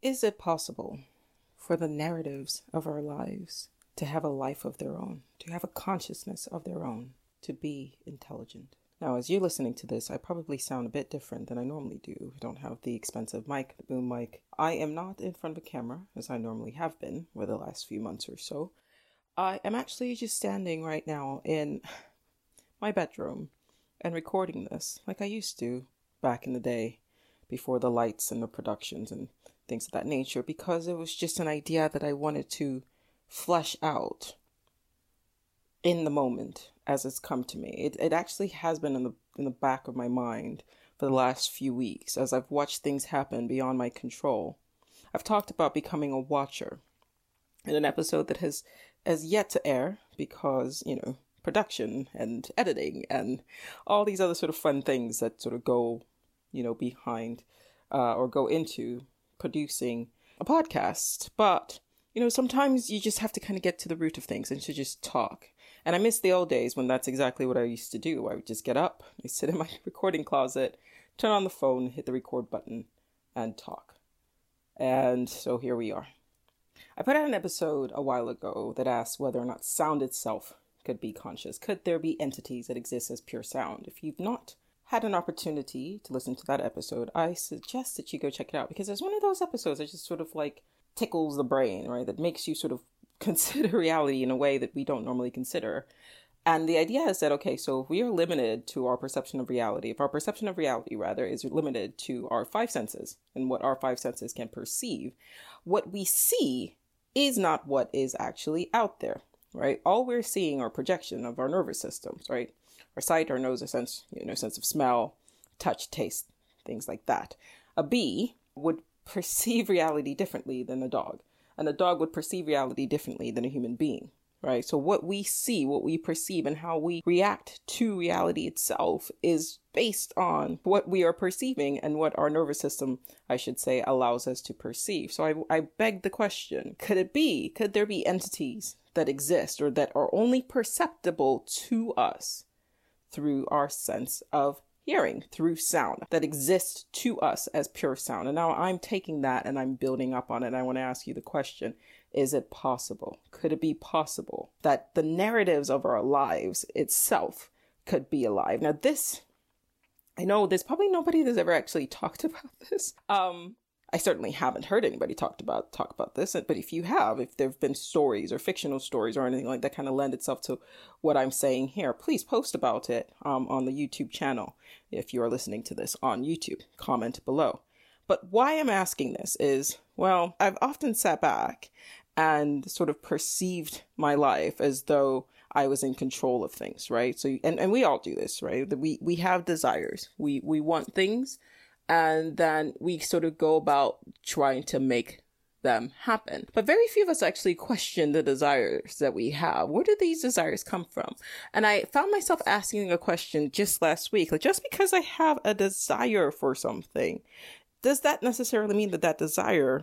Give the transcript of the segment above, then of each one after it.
Is it possible for the narratives of our lives to have a life of their own, to have a consciousness of their own, to be intelligent? Now, as you're listening to this, I probably sound a bit different than I normally do. I don't have the expensive mic, the boom mic. I am not in front of a camera, as I normally have been for the last few months or so. I am actually just standing right now in my bedroom and recording this like I used to back in the day, before the lights and the productions and things of that nature, because it was just an idea that I wanted to flesh out in the moment as it's come to me. It actually has been in the back of my mind for the last few weeks as I've watched things happen beyond my control. I've talked about becoming a watcher in an episode that has yet to air because, production and editing and all these other sort of fun things that sort of go, behind or go into producing a podcast. But, sometimes you just have to kind of get to the root of things and to just talk. And I miss the old days when that's exactly what I used to do. I would just get up, I sit in my recording closet, turn on the phone, hit the record button, and talk. And so here we are. I put out an episode a while ago that asked whether or not sound itself could be conscious. Could there be entities that exist as pure sound? If you've not had an opportunity to listen to that episode, I suggest that you go check it out, because it's one of those episodes that just sort of like tickles the brain, right? That makes you sort of consider reality in a way that we don't normally consider. And the idea is that, okay, so if we are limited to our perception of reality, if our perception of reality, rather, is limited to our five senses and what our five senses can perceive, what we see is not what is actually out there, right? All we're seeing are projection of our nervous systems, right? Our sight, our nose, our sense, sense of smell, touch, taste, things like that. A bee would perceive reality differently than a dog, and a dog would perceive reality differently than a human being, right? So what we see, what we perceive, and how we react to reality itself is based on what we are perceiving and what our nervous system, I should say, allows us to perceive. So I beg the question, could there be entities that exist or that are only perceptible to us through our sense of hearing, through sound, that exists to us as pure sound? And now I'm taking that and I'm building up on it. And I want to ask you the question, is it possible? Could it be possible that the narratives of our lives itself could be alive? Now I know there's probably nobody that's ever actually talked about this. I certainly haven't heard anybody talk about this, but if you have, if there have been stories or fictional stories or anything like that kind of lend itself to what I'm saying here, please post about it on the YouTube channel. If you are listening to this on YouTube, comment below. But why I'm asking this is, well, I've often sat back and sort of perceived my life as though I was in control of things, right? So, and we all do this, right? That we have desires. We want things. And then we sort of go about trying to make them happen. But very few of us actually question the desires that we have. Where do these desires come from? And I found myself asking a question just last week, like, just because I have a desire for something, does that necessarily mean that that desire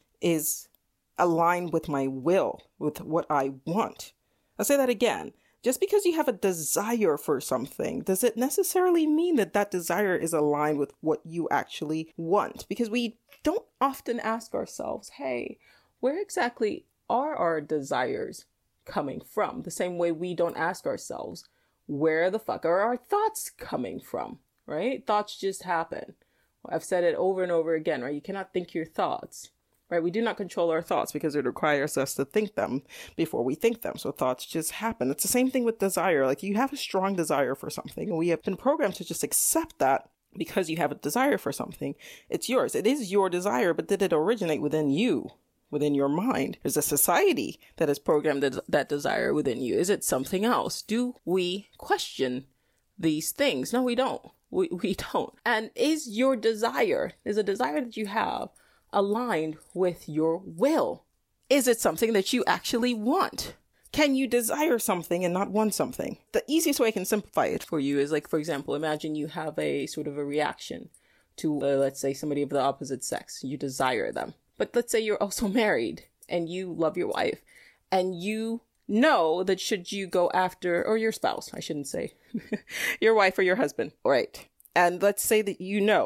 is aligned with my will, with what I want? I'll say that again. Just because you have a desire for something, does it necessarily mean that that desire is aligned with what you actually want? Because we don't often ask ourselves, hey, where exactly are our desires coming from? The same way we don't ask ourselves, where the fuck are our thoughts coming from, right? Thoughts just happen. I've said it over and over again, right? You cannot think your thoughts. Right? We do not control our thoughts because it requires us to think them before we think them. So thoughts just happen. It's the same thing with desire. Like, you have a strong desire for something, and we have been programmed to just accept that because you have a desire for something. It's yours. It is your desire, but did it originate within you, within your mind? Is a society that has programmed that desire within you? Is it something else? Do we question these things? No, we don't. We don't. And is a desire that you have aligned with your will? Is it something that you actually want? Can you desire something and not want something? The easiest way I can simplify it for you is, like, for example, imagine you have a sort of a reaction to, let's say, somebody of the opposite sex. You desire them. But let's say you're also married and you love your wife, and you know that should you go after, or your spouse, I shouldn't say, your wife or your husband, right? And let's say that you know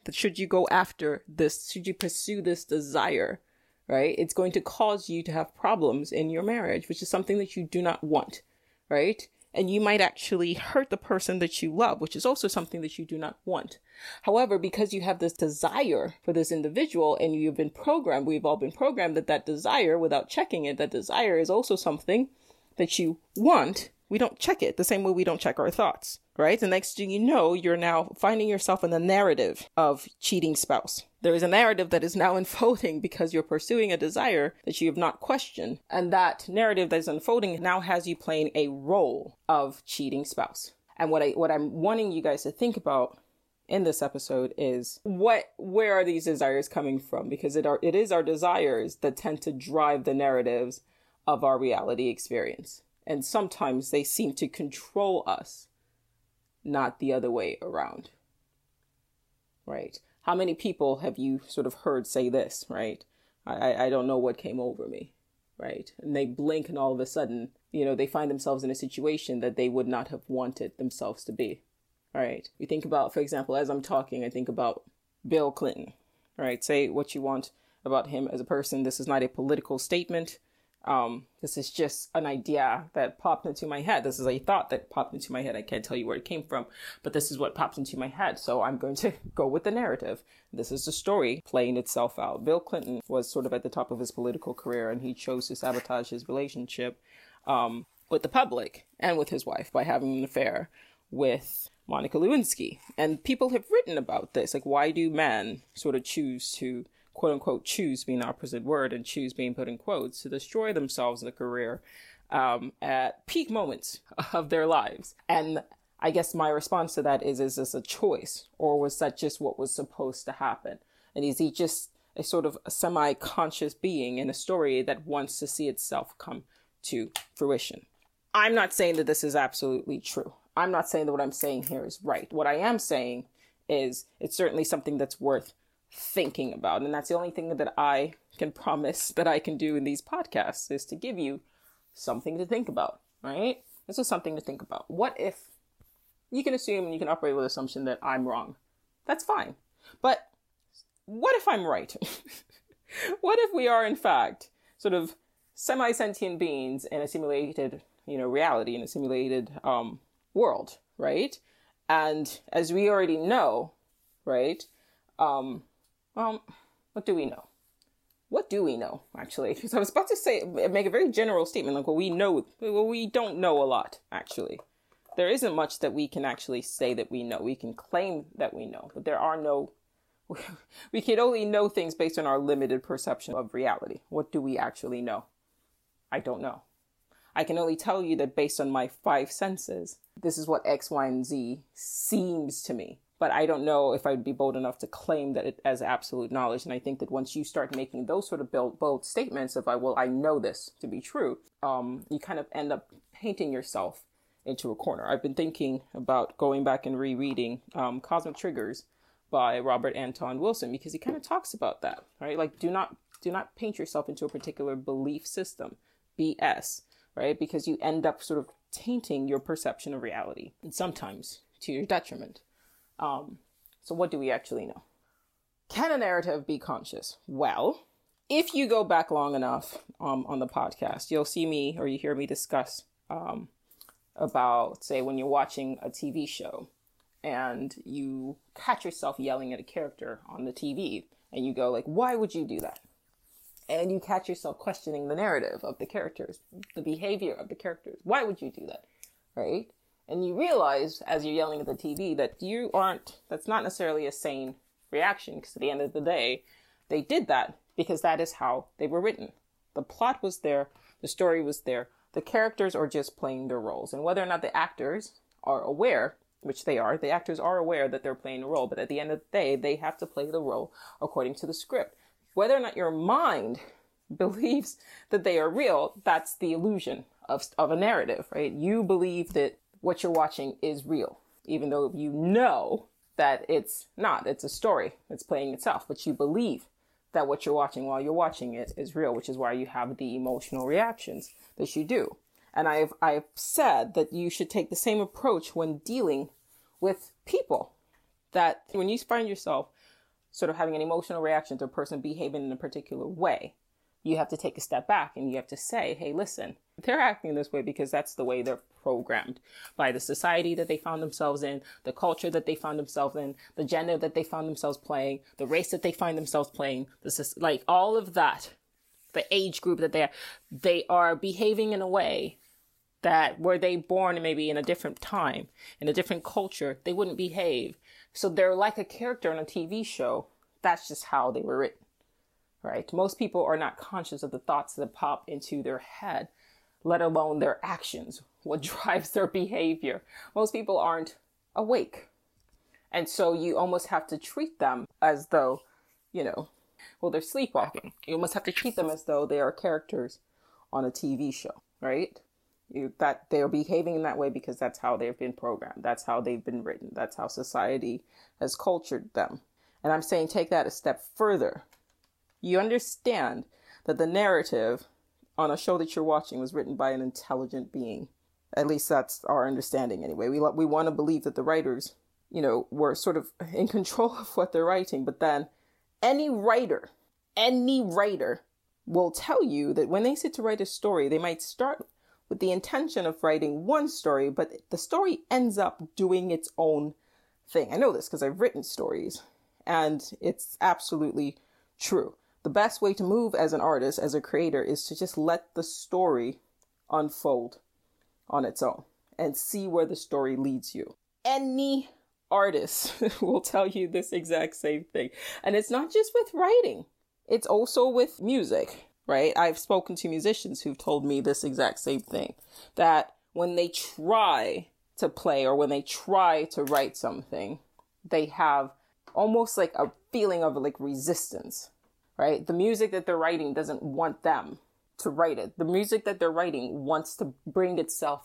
that should you go after this, should you pursue this desire, right? It's going to cause you to have problems in your marriage, which is something that you do not want, right? And you might actually hurt the person that you love, which is also something that you do not want. However, because you have this desire for this individual and you've been programmed, we've all been programmed that desire, without checking it, that desire is also something that you want. We don't check it the same way we don't check our thoughts, right? The next thing you know, you're now finding yourself in the narrative of cheating spouse. There is a narrative that is now unfolding because you're pursuing a desire that you have not questioned. And that narrative that is unfolding now has you playing a role of cheating spouse. And what I'm wanting you guys to think about in this episode is where are these desires coming from? Because it is our desires that tend to drive the narratives of our reality experience. And sometimes they seem to control us, not the other way around, right? How many people have you sort of heard say this, right? I don't know what came over me, right? And they blink and all of a sudden, they find themselves in a situation that they would not have wanted themselves to be, right? You think about, for example, as I'm talking, I think about Bill Clinton, right? Say what you want about him as a person. This is not a political statement. This is just an idea that popped into my head. This is a thought that popped into my head. I can't tell you where it came from, but this is what popped into my head. So I'm going to go with the narrative. This is the story playing itself out. Bill Clinton was sort of at the top of his political career, and he chose to sabotage his relationship with the public and with his wife by having an affair with Monica Lewinsky. And people have written about this. Like, why do men sort of choose to, quote unquote, choose being the opposite word and choose being put in quotes, to destroy themselves in a career at peak moments of their lives? And I guess my response to that is this a choice, or was that just what was supposed to happen? And is he just a sort of a semi-conscious being in a story that wants to see itself come to fruition? I'm not saying that this is absolutely true. I'm not saying that what I'm saying here is right. What I am saying is it's certainly something that's worth thinking about. And that's the only thing that I can promise that I can do in these podcasts, is to give you something to think about, right? This is something to think about. What if you can assume and you can operate with the assumption that I'm wrong? That's fine. But what if I'm right? What if we are, in fact, sort of semi-sentient beings in a simulated, reality, in a simulated world, right? And as we already know, right? What do we know? What do we know, actually? Because I was about to make a very general statement, like, we don't know a lot, actually. There isn't much that we can actually say that we know. We can claim that we know, but we can only know things based on our limited perception of reality. What do we actually know? I don't know. I can only tell you that based on my 5 senses, this is what X, Y, and Z seems to me. But I don't know if I'd be bold enough to claim that it as absolute knowledge. And I think that once you start making those sort of bold statements of, I know this to be true, you kind of end up painting yourself into a corner. I've been thinking about going back and rereading Cosmic Triggers by Robert Anton Wilson, because he kind of talks about that, right? Like, do not paint yourself into a particular belief system, BS, right? Because you end up sort of tainting your perception of reality, and sometimes to your detriment. So what do we actually know? Can a narrative be conscious? Well, if you go back long enough on the podcast, you'll see me, or you hear me discuss about, say, when you're watching a TV show and you catch yourself yelling at a character on the TV, and you go like, why would you do that? And you catch yourself questioning the narrative of the characters, the behavior of the characters. Why would you do that? Right? And you realize as you're yelling at the TV that that's not necessarily a sane reaction, because at the end of the day, they did that because that is how they were written. The plot was there. The story was there. The characters are just playing their roles. And whether or not the actors are aware, which they are, the actors are aware that they're playing a role, but at the end of the day, they have to play the role according to the script. Whether or not your mind believes that they are real, that's the illusion of a narrative, right? You believe that what you're watching is real, even though you know that it's not. It's a story. It's playing itself, but you believe that what you're watching while you're watching it is real, which is why you have the emotional reactions that you do. And I've said that you should take the same approach when dealing with people, that when you find yourself sort of having an emotional reaction to a person behaving in a particular way, you have to take a step back and you have to say, hey, listen, they're acting this way because that's the way they're programmed by the society that they found themselves in, the culture that they found themselves in, the gender that they found themselves playing, the race that they find themselves playing, like all of that, the age group that they are behaving in a way that were they born maybe in a different time, in a different culture, they wouldn't behave. So they're like a character on a TV show. That's just how they were written. Right? Most people are not conscious of the thoughts that pop into their head, let alone their actions, what drives their behavior. Most people aren't awake. And so you almost have to treat them as though, they're sleepwalking. You almost have to treat them as though they are characters on a TV show, right? That they're behaving in that way because that's how they've been programmed. That's how they've been written. That's how society has cultured them. And I'm saying take that a step further. You understand that the narrative on a show that you're watching was written by an intelligent being. At least that's our understanding anyway. We want to believe that the writers, were sort of in control of what they're writing. But then any writer will tell you that when they sit to write a story, they might start with the intention of writing one story, but the story ends up doing its own thing. I know this because I've written stories, and it's absolutely true. The best way to move as an artist, as a creator, is to just let the story unfold on its own and see where the story leads you. Any artist will tell you this exact same thing. And it's not just with writing. It's also with music, right? I've spoken to musicians who've told me this exact same thing, that when they try to play or when they try to write something, they have almost like a feeling of like resistance. Right? The music that they're writing doesn't want them to write it. The music that they're writing wants to bring itself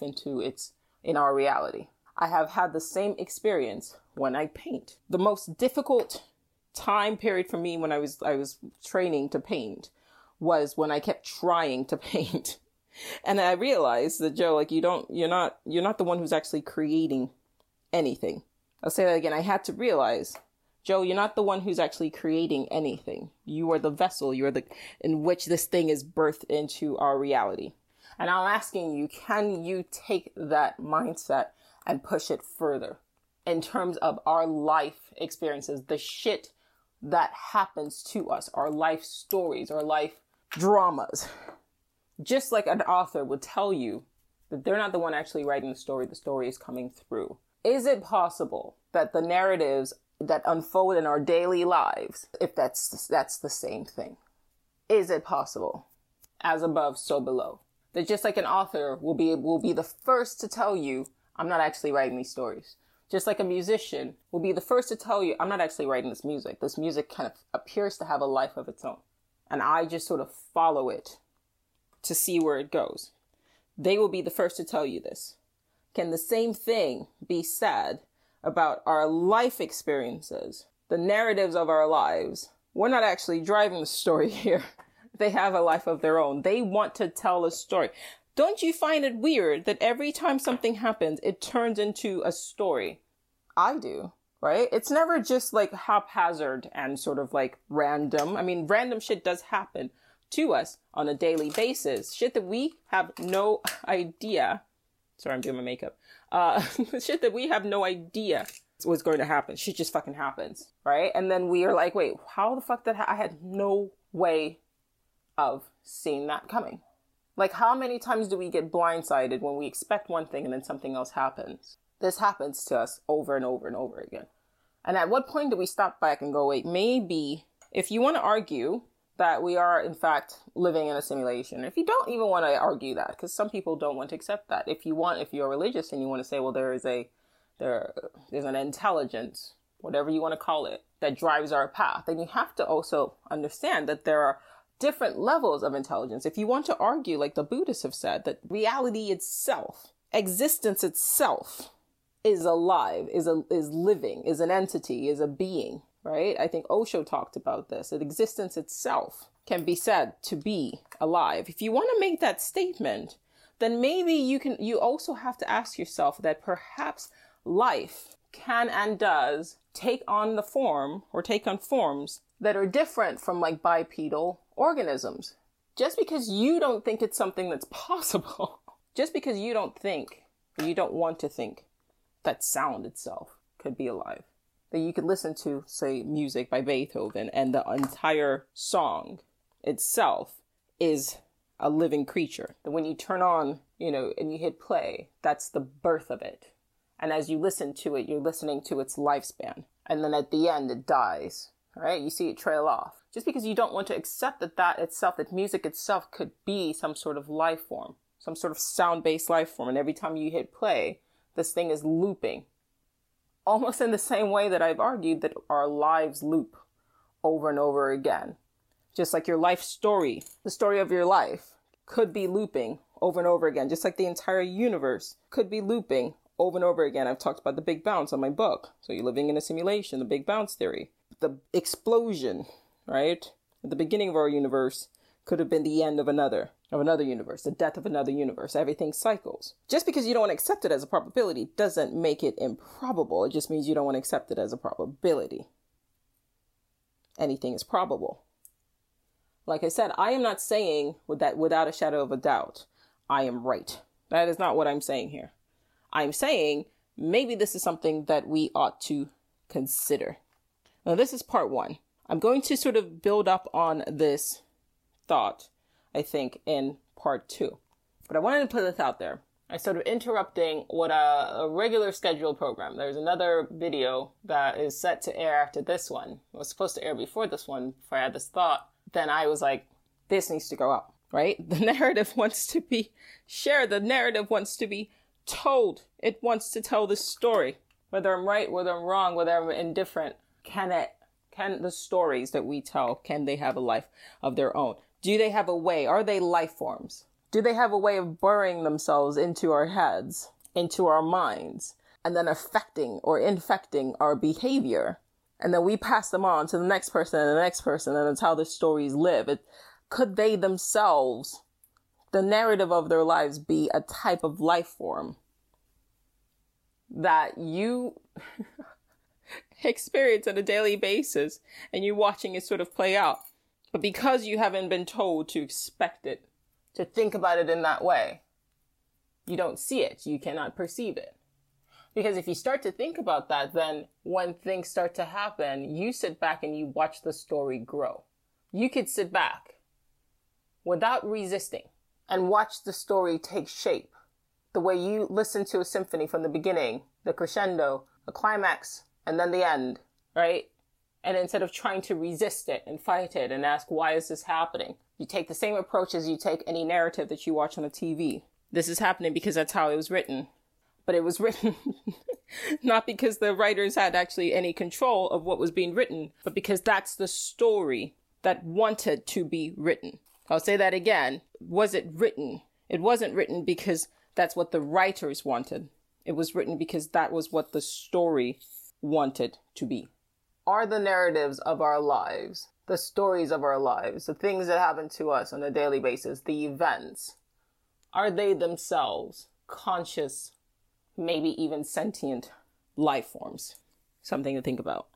in our reality. I have had the same experience when I paint. The most difficult time period for me when I was training to paint was when I kept trying to paint. And I realized that, Joe, like you're not the one who's actually creating anything. I'll say that again. I had to realize, Joe, you're not the one who's actually creating anything. You are the vessel. You're in which this thing is birthed into our reality. And I'm asking you, can you take that mindset and push it further in terms of our life experiences, the shit that happens to us, our life stories, our life dramas? Just like an author would tell you that they're not the one actually writing the story is coming through. Is it possible that the narratives that unfold in our daily lives, if that's the same thing? Is it possible? As above, so below. That just like an author will be the first to tell you, I'm not actually writing these stories. Just like a musician will be the first to tell you, I'm not actually writing this music. This music kind of appears to have a life of its own. And I just sort of follow it to see where it goes. They will be the first to tell you this. Can the same thing be said about our life experiences, the narratives of our lives? We're not actually driving the story here. They have a life of their own. They want to tell a story. Don't you find it weird that every time something happens, it turns into a story? I do, right? It's never just like haphazard and sort of like random. I mean, random shit does happen to us on a daily basis. Shit that we have no idea. Sorry, I'm doing my makeup. Shit that we have no idea what's going to happen. Shit just fucking happens, right? And then we are like, wait, how the fuck I had no way of seeing that coming. Like, how many times do we get blindsided when we expect one thing and then something else happens? This happens to us over and over and over again. And at what point do we stop back and go, wait, maybe if you want to argue that we are, in fact, living in a simulation. If you don't even want to argue that, because some people don't want to accept that. If you're religious and you want to say, well, there's an intelligence, whatever you want to call it, that drives our path, then you have to also understand that there are different levels of intelligence. If you want to argue, like the Buddhists have said, that reality itself, existence itself, is alive, is living, is an entity, is a being. Right? I think Osho talked about this, that existence itself can be said to be alive. If you want to make that statement, then maybe you also have to ask yourself that perhaps life can and does take on the form or take on forms that are different from like bipedal organisms. Just because you don't think it's something that's possible, just because you don't think, or you don't want to think that sound itself could be alive, that you could listen to, say, music by Beethoven and the entire song itself is a living creature. That when you turn on, and you hit play, that's the birth of it. And as you listen to it, you're listening to its lifespan. And then at the end, it dies, right? You see it trail off. Just because you don't want to accept that music itself could be some sort of life form, some sort of sound-based life form. And every time you hit play, this thing is looping. Almost in the same way that I've argued that our lives loop over and over again. Just like your life story, the story of your life could be looping over and over again. Just like the entire universe could be looping over and over again. I've talked about the Big Bounce on my book. So you're living in a simulation, the Big Bounce theory. The explosion, right? At the beginning of our universe could have been the end of another universe, the death of another universe. Everything cycles. Just because you don't want to accept it as a probability doesn't make it improbable. It just means you don't want to accept it as a probability. Anything is probable. Like I said, I am not saying that without a shadow of a doubt, I am right. That is not what I'm saying here. I'm saying maybe this is something that we ought to consider. Now, this is part one. I'm going to sort of build up on this thought, I think, in part two. But I wanted to put this out there. I started interrupting what a regular scheduled program. There's another video that is set to air after this one. It was supposed to air before this one, before I had this thought. Then I was like, this needs to go up, right? The narrative wants to be shared. The narrative wants to be told. It wants to tell the story. Whether I'm right, whether I'm wrong, whether I'm indifferent, can the stories that we tell, can they have a life of their own? Do they have a way? Are they life forms? Do they have a way of burrowing themselves into our heads, into our minds, and then affecting or infecting our behavior? And then we pass them on to the next person and the next person, and that's how the stories live. Could they themselves, the narrative of their lives, be a type of life form that you experience on a daily basis and you're watching it sort of play out? But because you haven't been told to expect it, to think about it in that way, you don't see it. You cannot perceive it. Because if you start to think about that, then when things start to happen, you sit back and you watch the story grow. You could sit back without resisting and watch the story take shape. The way you listen to a symphony from the beginning, the crescendo, the climax, and then the end, right? And instead of trying to resist it and fight it and ask, why is this happening? You take the same approach as you take any narrative that you watch on the TV. This is happening because that's how it was written. But it was written not because the writers had actually any control of what was being written, but because that's the story that wanted to be written. I'll say that again. Was it written? It wasn't written because that's what the writers wanted. It was written because that was what the story wanted to be. Are the narratives of our lives, the stories of our lives, the things that happen to us on a daily basis, the events, are they themselves conscious, maybe even sentient life forms? Something to think about.